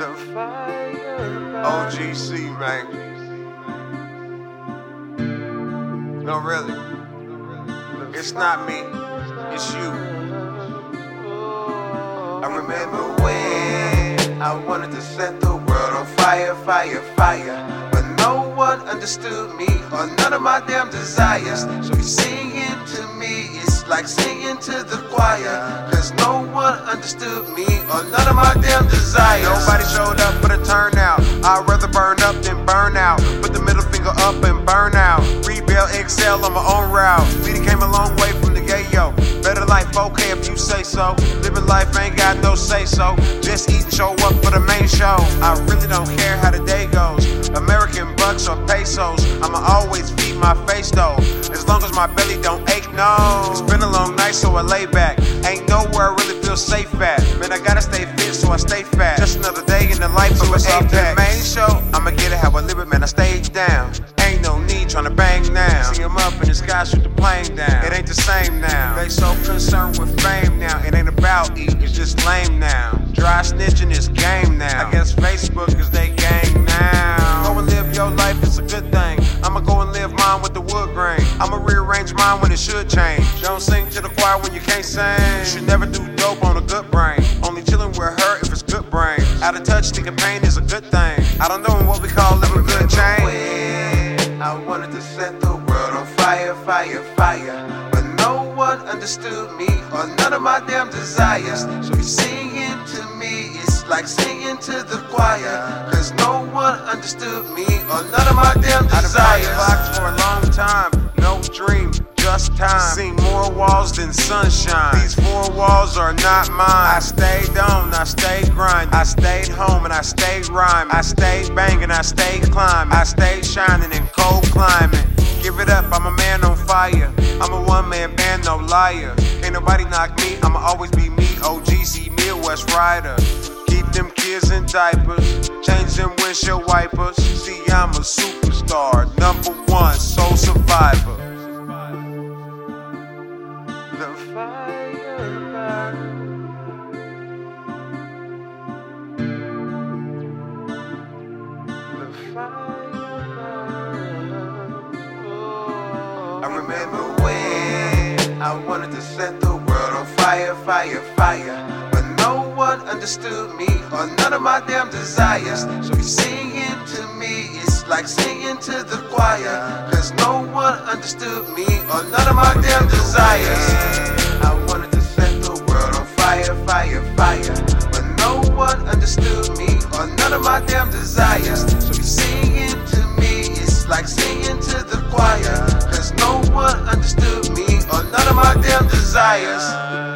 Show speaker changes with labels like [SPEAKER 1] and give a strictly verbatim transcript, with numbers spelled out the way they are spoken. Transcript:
[SPEAKER 1] The fire. O G C, man. No, really. It's not me. It's you. I remember when I wanted to set the world on fire, fire, fire. But no one understood me or none of my damn desires. So you singing to me, it's like singing to the choir. Cause no one understood me or none of my damn desires. Nobody showed up for the turnout. I'd rather burn up than burn out. Put the middle finger up and burn out. Rebel, excel on my own route. We done came a long way from the gay yo. Better life, okay if you say so. Living life ain't got no say so. Just eat and show up for the main show. I really don't care how the day goes. American bucks or pesos, I'ma always feed my face though. As long as my belly don't ache, no. It's been a long night so I lay back. Ain't nowhere I really feel safe at. Man, I gotta stay fit so I stay fat. Just another day in the life of an A-Pack. Main show, I'ma get it how I live it, man, I stay down. Ain't no need tryna bang now. See 'em up in the sky, shoot the plane down. It ain't the same now. They so concerned with fame now. It ain't about eating, it's just lame now. Dry snitching is game now. I guess Facebook is they gang now. Go and live your life, it's a good thing. I'ma go and live mine with the wood grain. I'ma rearrange mine when it should change. Don't sing to the choir when you can't sing. You should never do dope on a good brain. Only chillin' with her if it's good brain. Out of touch, thinking pain is a good thing. I don't know what we call living good change. I wanted to set the world on fire, fire, fire. But no one understood me or none of my damn desires. So you singing to me, it's like singing to the choir. Cause no one understood me or none of my damn desires. I've boxed for a long time, no dream, just time. Seen more walls than sunshine. These four walls are not mine. I stayed on, I stayed grinding. I stayed home and I stayed rhyming. I stayed banging, I stayed climbing. I stayed shining in cold climate. Give it up, I'm a man on fire. I'm a one-man band, no liar. Can't nobody knock me, I'ma always be me. O G C, Midwest Rider. Keep them kids in diapers, change them windshield wipers. See, I'm a superstar, number one, soul survivor. The fire. The fire. I remember when I wanted to set the world on fire, fire, fire. But no one understood me or none of my damn desires. So you singing to me, it's like singing to the choir. Cause no one understood me or none of my damn desires. I wanted to set the world on fire, fire, fire. But no one understood me or none of my damn desires. So you singing to me, it's like singing to the choir. Cause no one understood me or none of my damn desires.